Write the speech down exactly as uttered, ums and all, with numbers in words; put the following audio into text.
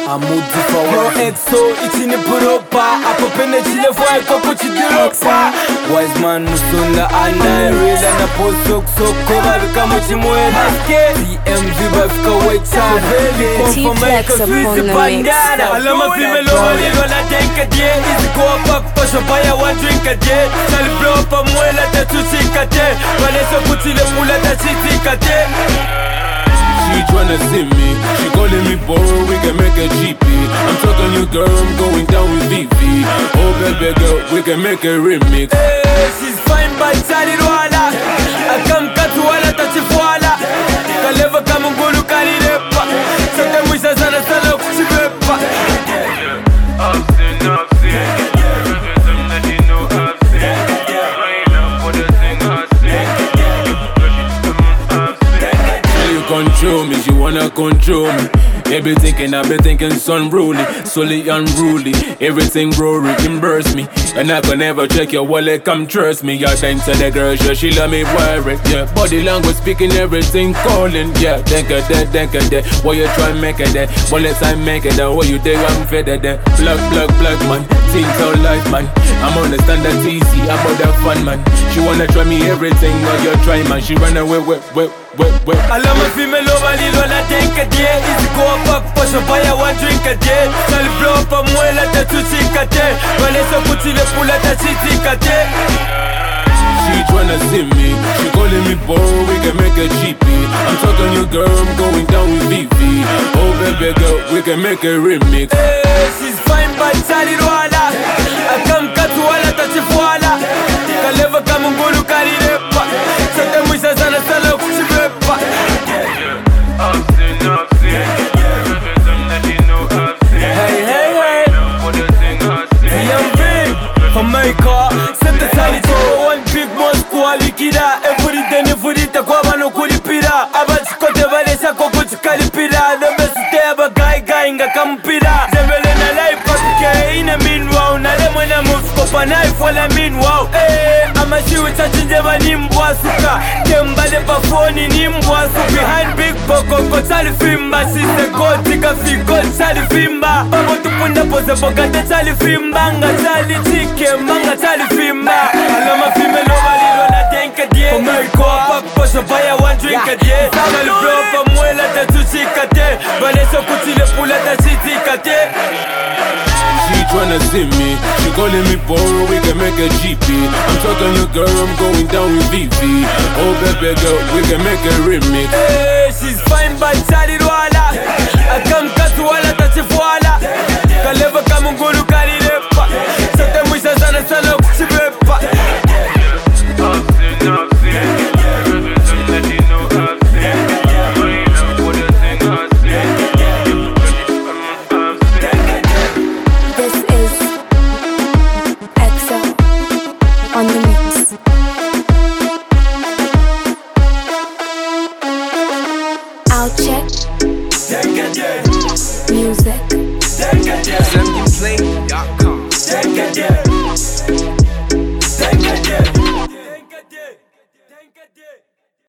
Amudi for Yo exo, itini puropa Apo pene chile fwa eko kuchidiropa Wise man musunda anda Rila na posok soko Babika muchimwela T M V bafika wecha T-Flex upon the mix. Alama female walilo la denka die Easy go up pasho baya one drink a day Sali blow up a mwela tatu chikate Valesa kutile pula tachitikate She tryna see me, she calling me boy, we can make a G P. I'm talking you girl, I'm going down with V V. Oh baby girl, we can make a remix. Hey, she's fine but Charlie Wala I come katu wala tachifuala Kaleva kama ngulu kalilepa Sote mwisha sana sana kuchibepa I've seen, I've seen everything that you know I've seen. Right now for the thing I see. You control me, she wanna control me. They be thinking I be thinking son ruly, solely unruly. Everything rory can burst me, and I can never check your wallet. Come trust me, yeah. Thanks to the girl, sure she love me worried, yeah. Body language speaking, everything calling, yeah. Think of that, think of that. What you try make it that? Well, let's I make it that. What you think I'm fed at that? Plug, plug, plug, man. Things out life, man. I'm on the standard easy, about that fun, man. She wanna try me everything, while you try, man. She run away, wait, wait. Wait, wait. Alama female over lilo la denka die Easy go up pasho baya one drink a day Sali blow up a mwela tatu chikate Valesa kutile pula tachitikate She tryna see me, she calling me boy, we can make a G P. I'm talking you girl, I'm going down with V V. Oh baby girl, we can make a remix. Hey, she's fine but Charlie Wala I come katu wala tachifuala Kaleva kama ngulu kalilepa Sote mwisha sana sana kuchibepa I've seen, I've seen everything that you know I've seen. Hey, hey, hey For the thing I see. T M V from America Sente salito one big Moscow alikida Every day ni furita kwa bano kulipira Abachikote valesha kwa kuchikalipira Nomesute aba gai gai nga kampira Zembele na life patike ina meanwhile Nale mwena mufkopa knife wala meanwhile Eh, amashiwi chachinje mani mbwa suka Kembale pa phone ni mbwa suka Behind big boko chali fimba Sise koti ka fiko chali fimba Babo tupunda pose bogate chali fimba Nga chali chike manga chali fimba Alama female over lilo la denka die America pak posho baya one drink a day Sali blow pa mwela tatu chikate Valesa kutile pula tachitikate She tryna see me, she calling me boy, we can make a G P. I'm talking you girl, I'm going down with V V. Oh baby girl, we can make a remix. Hey, she's fine but Charlie Wala I come katu wala tachifuala Kaleva kama ngulu kalilepa Sote mwisha sana sana kuchibepa I've seen, I've seen everything that you know I've seen. Right now for the thing I see. This is X O on the mix. I'll check music.